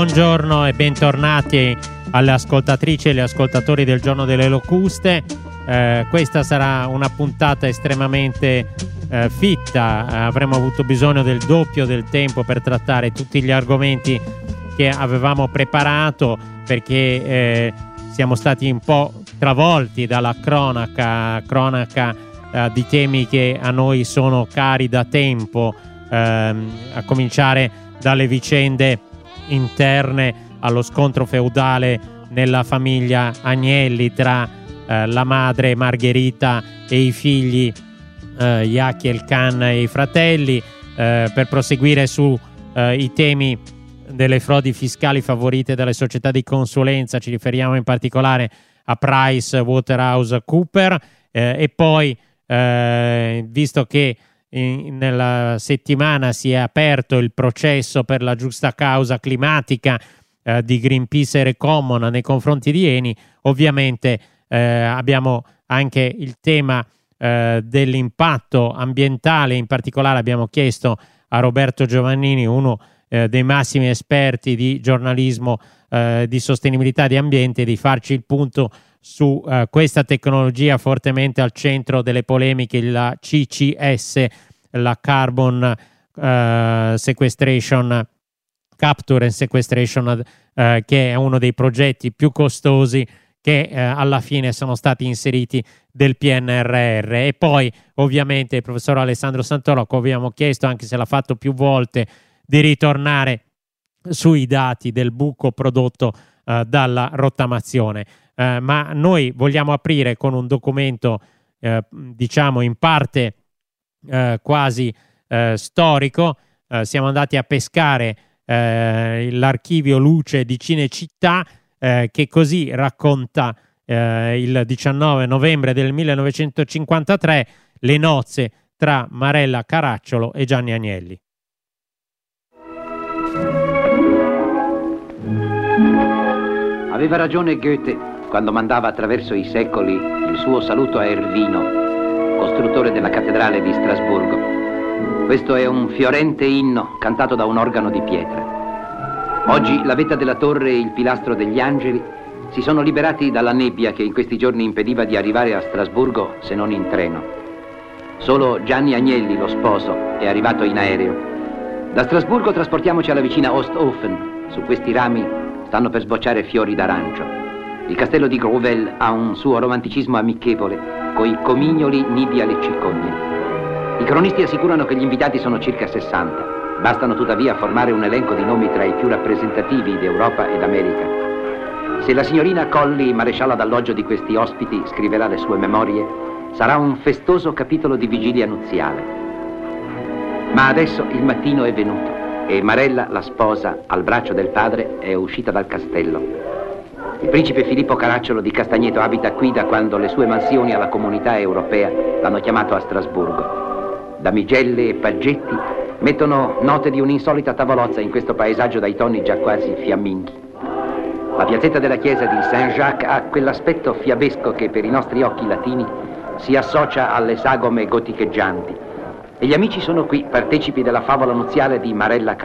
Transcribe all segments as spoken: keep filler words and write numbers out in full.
buongiorno e bentornati alle ascoltatrici e agli ascoltatori del Giorno delle Locuste. Eh, questa sarà una puntata estremamente eh, fitta, eh, avremo avuto bisogno del doppio del tempo per trattare tutti gli argomenti che avevamo preparato, perché eh, siamo stati un po' travolti dalla cronaca, cronaca eh, di temi che a noi sono cari da tempo, ehm, a cominciare dalle vicende interne allo scontro feudale nella famiglia Agnelli tra eh, la madre Margherita e i figli eh, Iacchi El Khan e i fratelli, eh, per proseguire su eh, i temi delle frodi fiscali favorite dalle società di consulenza. Ci riferiamo in particolare a PricewaterhouseCoopers, eh, e poi eh, visto che in, nella settimana si è aperto il processo per la giusta causa climatica eh, di Greenpeace e Recommun nei confronti di Eni, ovviamente eh, abbiamo anche il tema eh, dell'impatto ambientale. In particolare abbiamo chiesto a Roberto Giovannini, uno eh, dei massimi esperti di giornalismo eh, di sostenibilità di ambiente, di farci il punto su uh, questa tecnologia fortemente al centro delle polemiche, la C C S, la Carbon uh, Sequestration, Capture and Sequestration, uh, che è uno dei progetti più costosi che uh, alla fine sono stati inseriti del P N R R. E poi ovviamente il professor Alessandro Santoro, a cui abbiamo chiesto, anche se l'ha fatto più volte, di ritornare sui dati del buco prodotto uh, dalla rottamazione. Uh, ma noi vogliamo aprire con un documento uh, diciamo in parte uh, quasi uh, storico. Uh, siamo andati a pescare uh, l'archivio Luce di Cinecittà, uh, che così racconta uh, il diciannove novembre del millenovecentocinquantatré le nozze tra Marella Caracciolo e Gianni Agnelli. Aveva ragione Goethe quando mandava attraverso i secoli il suo saluto a Ervino, costruttore della cattedrale di Strasburgo. Questo è un fiorente inno cantato da un organo di pietra. Oggi la vetta della torre e il pilastro degli angeli si sono liberati dalla nebbia che in questi giorni impediva di arrivare a Strasburgo se non in treno. Solo Gianni Agnelli, lo sposo, è arrivato in aereo. Da Strasburgo trasportiamoci alla vicina Osthofen. Su questi rami stanno per sbocciare fiori d'arancio. Il castello di Grouvel ha un suo romanticismo amichevole, coi comignoli nidi alle cicoglie. I cronisti assicurano che gli invitati sono circa sessanta. Bastano tuttavia formare un elenco di nomi tra i più rappresentativi d'Europa ed America. Se la signorina Colli, marescialla d'alloggio di questi ospiti, scriverà le sue memorie, sarà un festoso capitolo di vigilia nuziale. Ma adesso il mattino è venuto e Marella, la sposa, al braccio del padre, è uscita dal castello. Il principe Filippo Caracciolo di Castagneto abita qui da quando le sue mansioni alla comunità europea l'hanno chiamato a Strasburgo. Damigelle e paggetti mettono note di un'insolita tavolozza in questo paesaggio dai toni già quasi fiamminghi. La piazzetta della chiesa di Saint-Jacques ha quell'aspetto fiabesco che per i nostri occhi latini si associa alle sagome goticheggianti. E gli amici sono qui, partecipi della favola nuziale di Marella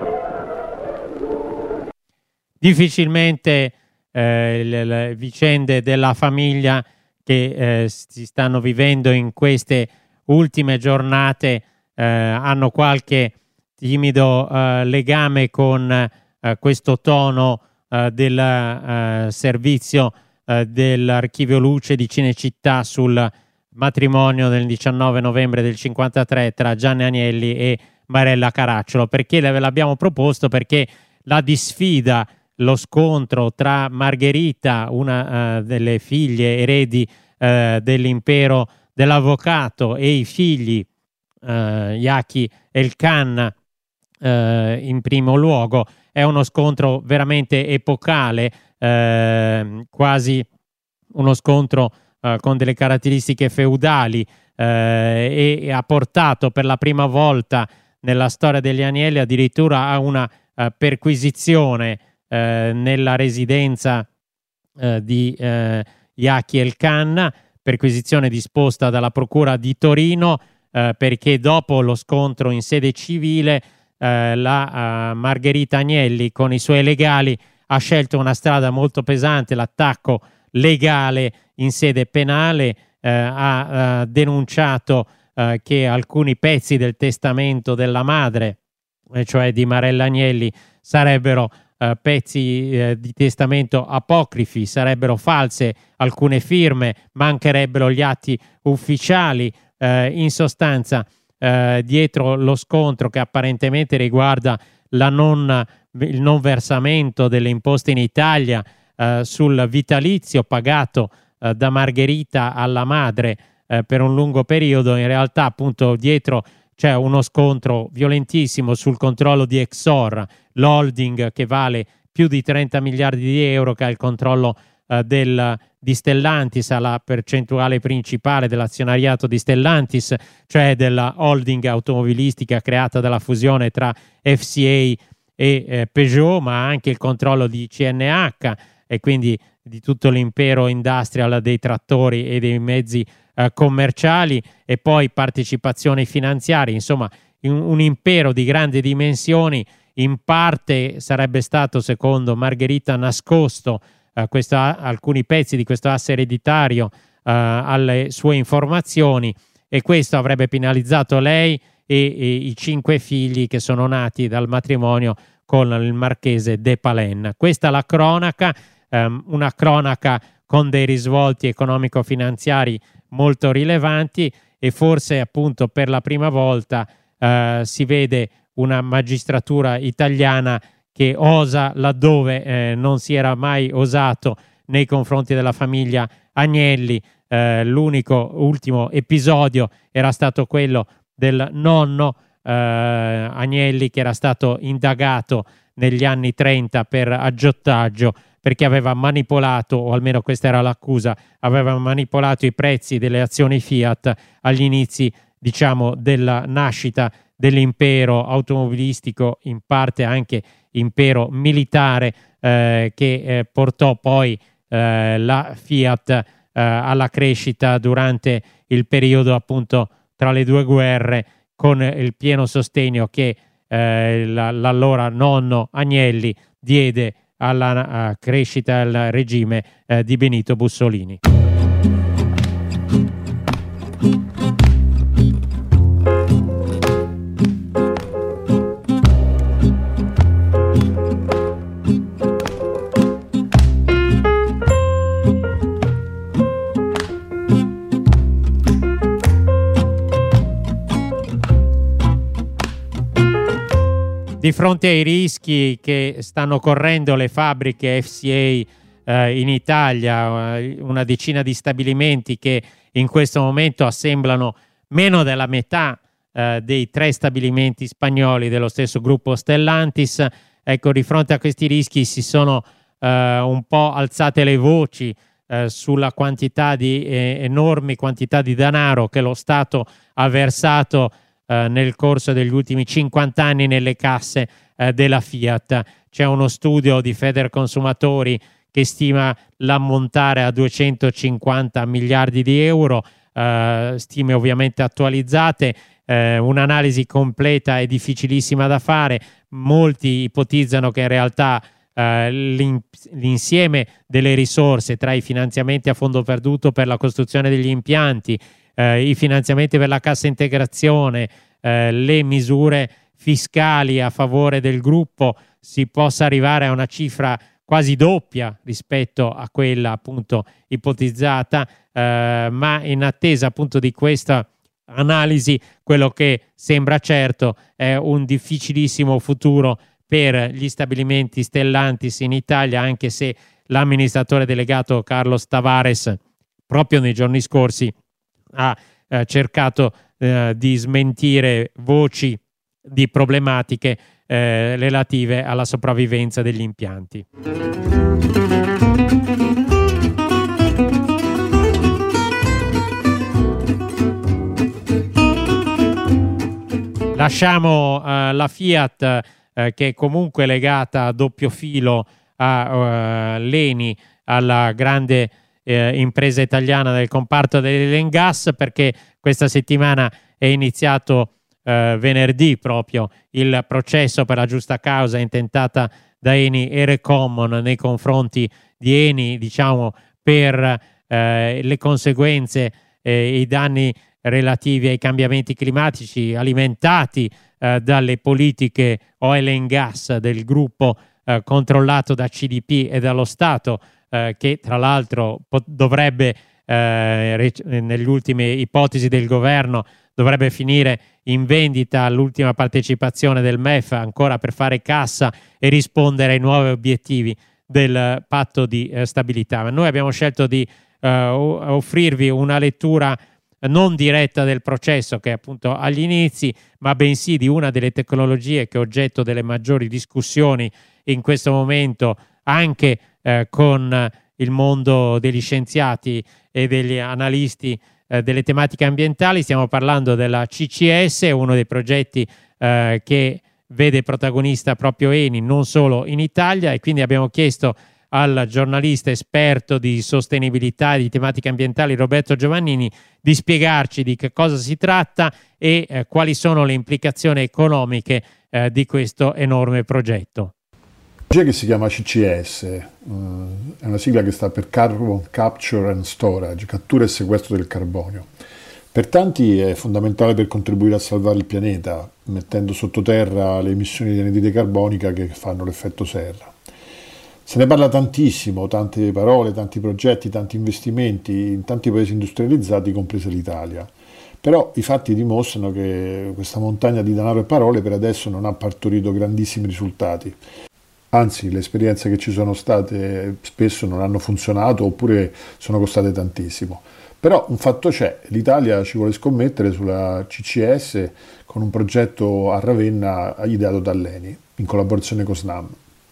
Caracciolo. Difficilmente eh, le, le vicende della famiglia che eh, si stanno vivendo in queste ultime giornate eh, hanno qualche timido eh, legame con eh, questo tono eh, del eh, servizio eh, dell'archivio Luce di Cinecittà sul matrimonio del diciannove novembre del cinquantatré tra Gianni Agnelli e Marella Caracciolo. Perché l'abbiamo proposto? Perché la disfida, lo scontro tra Margherita, una uh, delle figlie eredi uh, dell'impero dell'avvocato, e i figli uh, Iacchi El Khan uh, in primo luogo, è uno scontro veramente epocale, uh, quasi uno scontro Uh, con delle caratteristiche feudali, uh, e, e ha portato per la prima volta nella storia degli Agnelli addirittura a una uh, perquisizione uh, nella residenza uh, di uh, Iacchi El Khan, perquisizione disposta dalla procura di Torino uh, perché dopo lo scontro in sede civile uh, eh, la uh, Margherita Agnelli con i suoi legali ha scelto una strada molto pesante, l'attacco legale in sede penale, eh, ha uh, denunciato uh, che alcuni pezzi del testamento della madre, eh, cioè di Marella Agnelli, sarebbero uh, pezzi uh, di testamento apocrifi, sarebbero false alcune firme, mancherebbero gli atti ufficiali. Uh, in sostanza, uh, dietro lo scontro che apparentemente riguarda la non, il non versamento delle imposte in Italia uh, sul vitalizio pagato uh, da Margherita alla madre uh, per un lungo periodo, in realtà appunto dietro c'è uno scontro violentissimo sul controllo di Exor, l'holding che vale più di trenta miliardi di euro, che ha il controllo uh, del, di Stellantis, alla percentuale principale dell'azionariato di Stellantis, cioè della holding automobilistica creata dalla fusione tra F C A e eh, Peugeot, ma anche il controllo di C N H e quindi di tutto l'impero industrial dei trattori e dei mezzi eh, commerciali, e poi partecipazioni finanziarie, insomma un, un impero di grandi dimensioni. In parte sarebbe stato, secondo Margherita, nascosto Uh, questo, alcuni pezzi di questo asse ereditario uh, alle sue informazioni, e questo avrebbe penalizzato lei e, e i cinque figli che sono nati dal matrimonio con il marchese De Palen. Questa è la cronaca, um, una cronaca con dei risvolti economico-finanziari molto rilevanti, e forse appunto per la prima volta uh, si vede una magistratura italiana che osa laddove eh, non si era mai osato nei confronti della famiglia Agnelli. Eh, l'unico ultimo episodio era stato quello del nonno eh, Agnelli, che era stato indagato negli anni trenta per aggiottaggio perché aveva manipolato, o almeno questa era l'accusa, aveva manipolato i prezzi delle azioni Fiat agli inizi, diciamo, della nascita dell'impero automobilistico, in parte anche impero militare, eh, che eh, portò poi eh, la Fiat eh, alla crescita durante il periodo appunto tra le due guerre, con il pieno sostegno che eh, la, l'allora nonno Agnelli diede alla uh, crescita del regime eh, di Benito Mussolini. Di fronte ai rischi che stanno correndo le fabbriche F C A eh, in Italia, una decina di stabilimenti che in questo momento assemblano meno della metà eh, dei tre stabilimenti spagnoli dello stesso gruppo Stellantis, ecco, di fronte a questi rischi si sono eh, un po' alzate le voci eh, sulla quantità di eh, enormi quantità di denaro che lo Stato ha versato Uh, nel corso degli ultimi cinquanta anni nelle casse uh, della Fiat. C'è uno studio di Federconsumatori che stima l'ammontare a duecentocinquanta miliardi di euro, uh, stime ovviamente attualizzate, uh, un'analisi completa è difficilissima da fare. Molti ipotizzano che in realtà uh, l'in- l'insieme delle risorse tra i finanziamenti a fondo perduto per la costruzione degli impianti, Eh, i finanziamenti per la cassa integrazione, eh, le misure fiscali a favore del gruppo, si possa arrivare a una cifra quasi doppia rispetto a quella appunto ipotizzata, eh, ma in attesa appunto di questa analisi, quello che sembra certo è un difficilissimo futuro per gli stabilimenti Stellantis in Italia, anche se l'amministratore delegato Carlos Tavares proprio nei giorni scorsi ha eh, cercato eh, di smentire voci di problematiche eh, relative alla sopravvivenza degli impianti. Lasciamo eh, la Fiat, eh, che è comunque legata a doppio filo a uh, l'Eni, alla grande Eh, impresa italiana del comparto dell'Engas, perché questa settimana è iniziato eh, venerdì proprio il processo per la giusta causa intentata da Eni e Recomon nei confronti di Eni, diciamo, per eh, le conseguenze e i danni relativi ai cambiamenti climatici alimentati eh, dalle politiche oil and gas del gruppo eh, controllato da C D P e dallo Stato, eh, che tra l'altro pot- dovrebbe eh, rec- nelle ultime ipotesi del governo dovrebbe finire in vendita all'ultima partecipazione del M E F ancora per fare cassa e rispondere ai nuovi obiettivi del patto di eh, stabilità. Ma noi abbiamo scelto di eh, offrirvi una lettura non diretta del processo, che è appunto agli inizi, ma bensì di una delle tecnologie che è oggetto delle maggiori discussioni in questo momento, anche eh, con il mondo degli scienziati e degli analisti eh, delle tematiche ambientali. Stiamo parlando della C C S, uno dei progetti eh, che vede protagonista proprio Eni, non solo in Italia, e quindi abbiamo chiesto al giornalista esperto di sostenibilità e di tematiche ambientali Roberto Giovannini di spiegarci di che cosa si tratta e eh, quali sono le implicazioni economiche eh, di questo enorme progetto. Che si chiama C C S, eh, è una sigla che sta per Carbon Capture and Storage, cattura e sequestro del carbonio. Per tanti è fondamentale per contribuire a salvare il pianeta, mettendo sottoterra le emissioni di anidride carbonica che fanno l'effetto serra. Se ne parla tantissimo, tante parole, tanti progetti, tanti investimenti in tanti paesi industrializzati, compresa l'Italia. Però i fatti dimostrano che questa montagna di denaro e parole per adesso non ha partorito grandissimi risultati. Anzi, le esperienze che ci sono state spesso non hanno funzionato oppure sono costate tantissimo. Però un fatto c'è, l'Italia ci vuole scommettere sulla C C S con un progetto a Ravenna ideato dall'Eni, in collaborazione con Snam.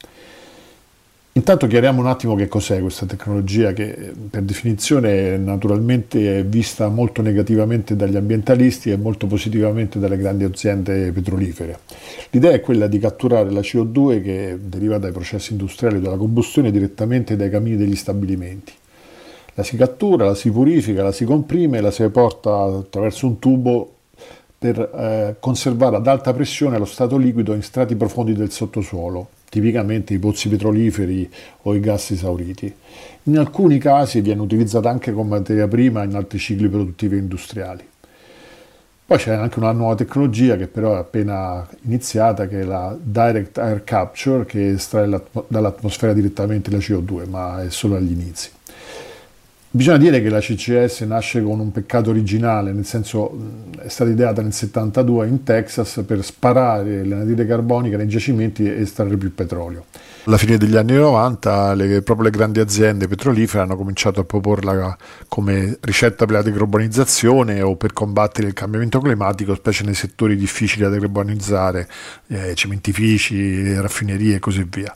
Intanto chiariamo un attimo che cos'è questa tecnologia che per definizione naturalmente è vista molto negativamente dagli ambientalisti e molto positivamente dalle grandi aziende petrolifere. L'idea è quella di catturare la C O due che deriva dai processi industriali della combustione direttamente dai camini degli stabilimenti. La si cattura, la si purifica, la si comprime e la si porta attraverso un tubo per eh, conservare ad alta pressione lo stato liquido in strati profondi del sottosuolo, tipicamente i pozzi petroliferi o i gas esauriti. In alcuni casi viene utilizzata anche come materia prima in altri cicli produttivi industriali. Poi c'è anche una nuova tecnologia che però è appena iniziata, che è la Direct Air Capture, che estrae dall'atmosfera direttamente la C O due, ma è solo agli inizi. Bisogna dire che la C C S nasce con un peccato originale, nel senso è stata ideata nel settantadue in Texas per sparare l'anidride carbonica nei giacimenti e estrarre più petrolio. Alla fine degli anni novanta le, proprio le grandi aziende petrolifere hanno cominciato a proporla come ricetta per la decarbonizzazione o per combattere il cambiamento climatico, specie nei settori difficili da decarbonizzare, eh, cementifici, raffinerie e così via.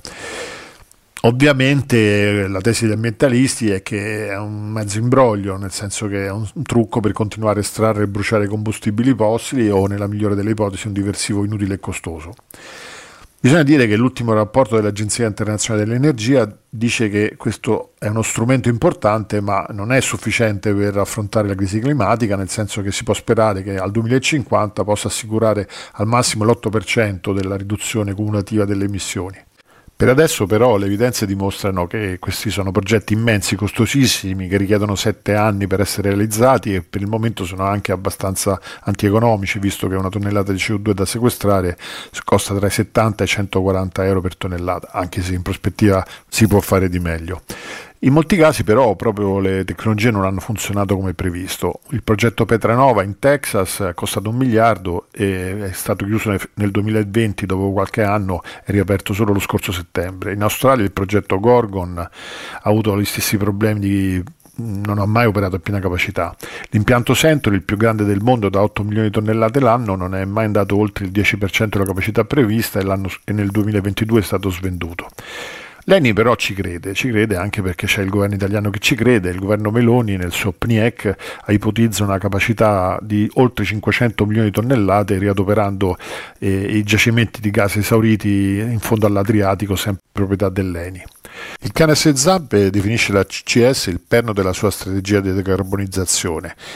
Ovviamente la tesi degli ambientalisti è che è un mezzo imbroglio, nel senso che è un, un trucco per continuare a estrarre e bruciare combustibili fossili o, nella migliore delle ipotesi, un diversivo inutile e costoso. Bisogna dire che l'ultimo rapporto dell'Agenzia Internazionale dell'Energia dice che questo è uno strumento importante, ma non è sufficiente per affrontare la crisi climatica, nel senso che si può sperare che al duemilacinquanta possa assicurare al massimo l'otto per cento della riduzione cumulativa delle emissioni. Per adesso però le evidenze dimostrano che questi sono progetti immensi, costosissimi, che richiedono sette anni per essere realizzati e per il momento sono anche abbastanza antieconomici, visto che una tonnellata di C O due da sequestrare costa tra i settanta e i centoquaranta euro per tonnellata, anche se in prospettiva si può fare di meglio. In molti casi però proprio le tecnologie non hanno funzionato come previsto. Il progetto Petranova in Texas è costato un miliardo e è stato chiuso nel duemilaventi, dopo qualche anno è riaperto solo lo scorso settembre. In Australia il progetto Gorgon ha avuto gli stessi problemi di non ha mai operato a piena capacità. L'impianto Century, il più grande del mondo da otto milioni di tonnellate l'anno, non è mai andato oltre il dieci per cento della capacità prevista e, l'anno, e nel duemilaventidue è stato svenduto. L'Eni però ci crede, ci crede anche perché c'è il governo italiano che ci crede. Il governo Meloni nel suo P N I E C ipotizza una capacità di oltre cinquecento milioni di tonnellate, riadoperando eh, i giacimenti di gas esauriti in fondo all'Adriatico, sempre proprietà dell'Eni. Il cane a sei zampe definisce la C C S il perno della sua strategia di decarbonizzazione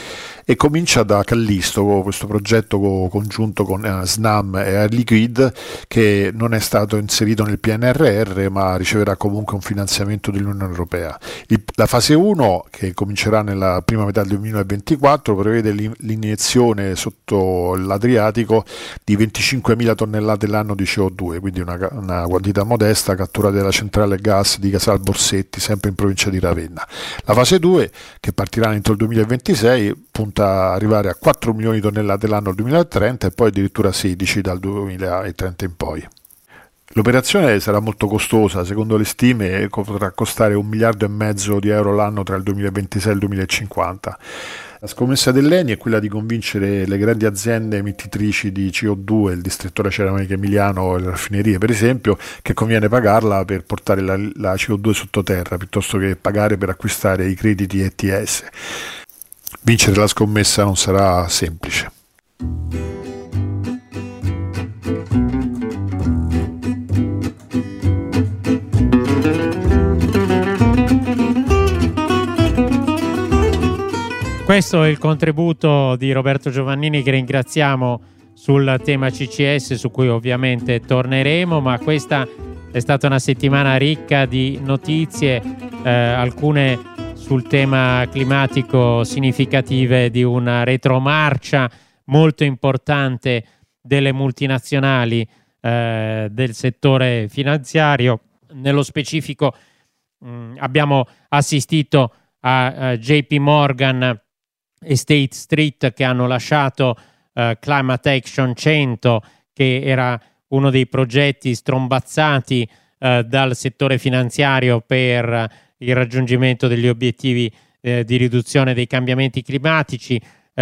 e comincia da Callisto, questo progetto congiunto con uh, Snam e Air Liquide, che non è stato inserito nel P N R R ma riceverà comunque un finanziamento dell'Unione Europea. Il, la fase uno, che comincerà nella prima metà del duemilaventiquattro, prevede l'iniezione sotto l'Adriatico di venticinquemila tonnellate l'anno di C O due, quindi una, una quantità modesta catturata dalla centrale gas di Casal Borsetti, sempre in provincia di Ravenna. La fase due, che partirà entro il duemilaventisei, punta a arrivare a quattro milioni di tonnellate l'anno nel duemilatrenta e poi addirittura sedici dal duemilatrenta in poi. L'operazione sarà molto costosa, secondo le stime potrà costare un miliardo e mezzo di euro l'anno tra il duemilaventisei e il duemilacinquanta. La scommessa dell'Eni è quella di convincere le grandi aziende emettitrici di C O due, il distrettore ceramica emiliano e le raffinerie per esempio, che conviene pagarla per portare la, la C O due sottoterra piuttosto che pagare per acquistare i crediti E T S. Vincere la scommessa non sarà semplice. Questo è il contributo di Roberto Giovannini, che ringraziamo sul tema C C S, su cui ovviamente torneremo, ma questa è stata una settimana ricca di notizie, eh, alcune sul tema climatico significative di una retromarcia molto importante delle multinazionali eh, del settore finanziario. Nello specifico mh, abbiamo assistito a, a J P Morgan e State Street che hanno lasciato uh, Climate Action cento, che era uno dei progetti strombazzati uh, dal settore finanziario per uh, il raggiungimento degli obiettivi uh, di riduzione dei cambiamenti climatici.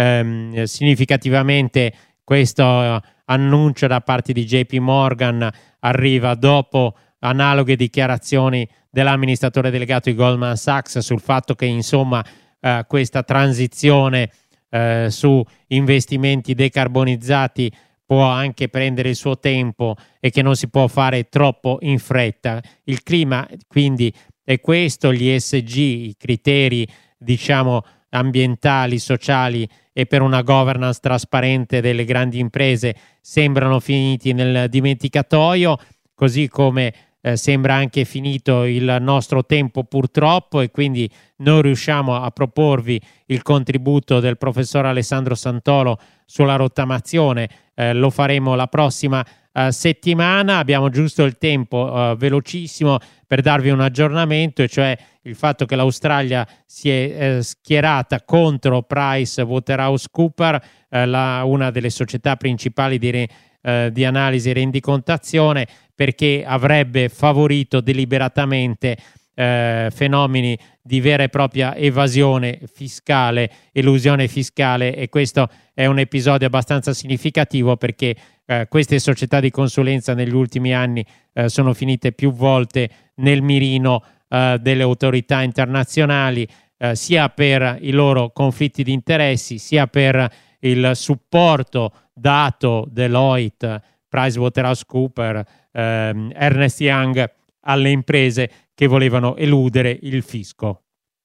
Um, significativamente questo uh, annuncio da parte di J P Morgan arriva dopo analoghe dichiarazioni dell'amministratore delegato di Goldman Sachs sul fatto che insomma Uh, questa transizione uh, su investimenti decarbonizzati può anche prendere il suo tempo e che non si può fare troppo in fretta. Il clima quindi è questo, gli E S G, i criteri diciamo ambientali, sociali e per una governance trasparente delle grandi imprese sembrano finiti nel dimenticatoio, così come Eh, sembra anche finito il nostro tempo purtroppo, e quindi non riusciamo a proporvi il contributo del professor Alessandro Santoro sulla rottamazione. Eh, lo faremo la prossima eh, settimana. Abbiamo giusto il tempo eh, velocissimo per darvi un aggiornamento, e cioè il fatto che l'Australia si è eh, schierata contro PricewaterhouseCoopers, eh, la, una delle società principali di re, eh, di analisi e rendicontazione, perché avrebbe favorito deliberatamente eh, fenomeni di vera e propria evasione fiscale, elusione fiscale, e questo è un episodio abbastanza significativo perché eh, queste società di consulenza negli ultimi anni eh, sono finite più volte nel mirino eh, delle autorità internazionali, eh, sia per i loro conflitti di interessi, sia per il supporto dato Deloitte, PricewaterhouseCoopers, ehm, Ernst Young alle imprese che volevano eludere il fisco.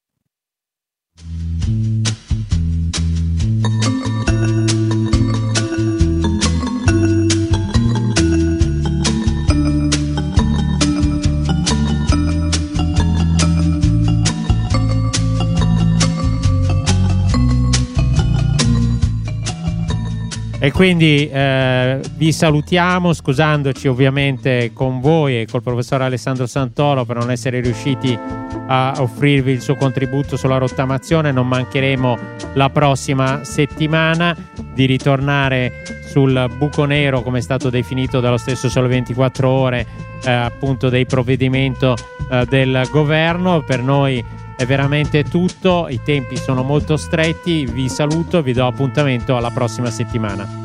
E quindi eh, vi salutiamo, scusandoci ovviamente con voi e col professor Alessandro Santoro per non essere riusciti a offrirvi il suo contributo sulla rottamazione. Non mancheremo la prossima settimana di ritornare sul buco nero, come è stato definito dallo stesso Sole ventiquattro Ore, eh, appunto del provvedimento eh, del governo. Per noi è veramente tutto, i tempi sono molto stretti, vi saluto, vi do appuntamento alla prossima settimana.